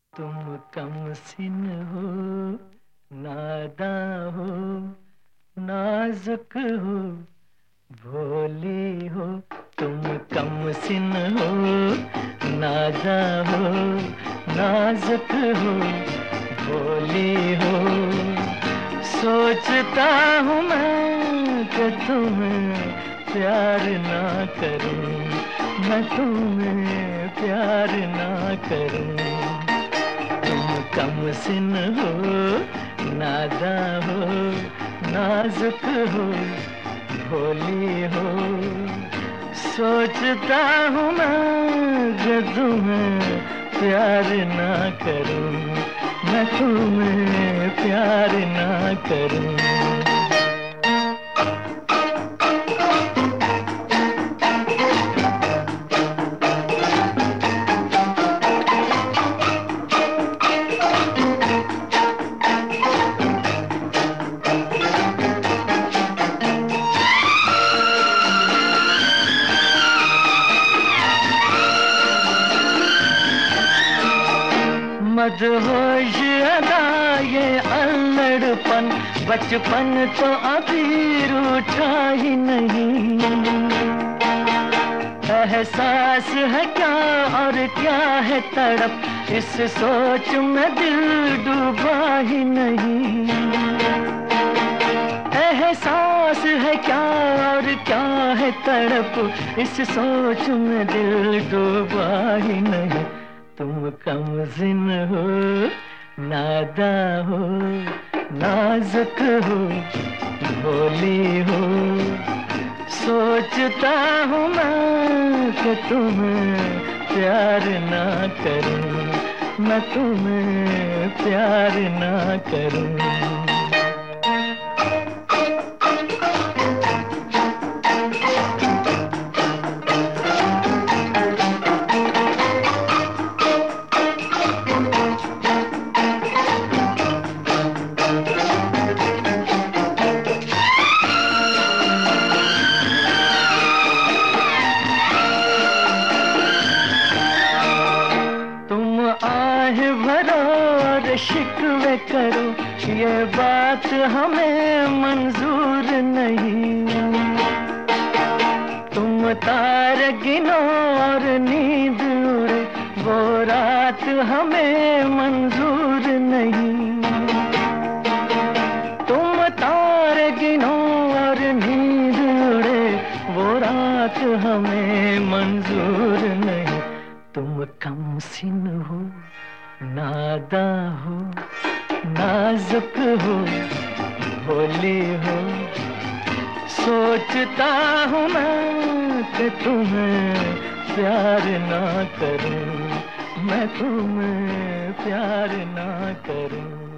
तुम कमसिन हो, नादा हो, नाजुक हो, भोली हो। तुम कमसिन हो, नादा हो, नाजुक हो, भोली हो। सोचता हूँ मैं कि तुम्हें प्यार ना करूं, मैं तुम्हें प्यार ना करूं। तुम कमसिन हो, नादा हो, नाजुक हो, भोली हो। सोचता हूँ मैं कि तुम्हें प्यार ना करूं, मैं तुम्हें प्यार ना करूं। मदहोश अदा ये अल्लड़पन, बचपन तो अभी रूठा ही नहीं। एहसास है क्या और क्या है तड़प, इस सोच में दिल डूबा ही नहीं। एहसास है क्या और क्या है तड़प, इस सोच में दिल डूबा ही नहीं। तुम कमसिन हो, नादा हो, नाजुक हो, भोली हो। सोचता हूँ मैं कि तुम्हें प्यार ना करूं, मैं तुम्हें प्यार ना करूं। शिकवे करो, ये बात हमें मंजूर नहीं। तुम तार गिनो और नींद उड़े, वो रात हमें मंजूर नहीं। तुम तार गिनो और नींद उड़े, वो रात हमें मंजूर नहीं। तुम कमसिन हो, नादा हो, नाजुक हो, भोली हो। सोचता हूँ मैं कि तुम्हें प्यार ना करूं, मैं तुम्हें प्यार ना करूं।